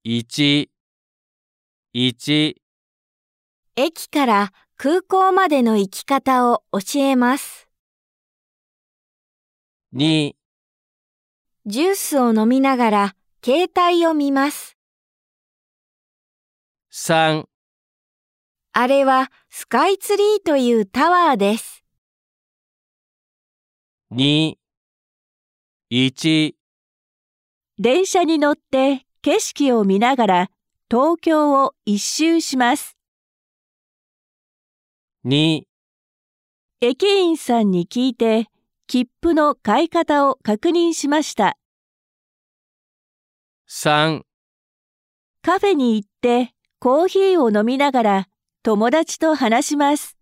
1、1、 駅から空港までの行き方を教えます。 2、 ジュースを飲みながら携帯を見ます。 3、 あれはスカイツリーというタワーです。 2、1、 電車に乗って景色を見ながら東京を一周します。 2、 駅員さんに聞いて切符の買い方を確認しました。 3、 カフェに行ってコーヒーを飲みながら友達と話します。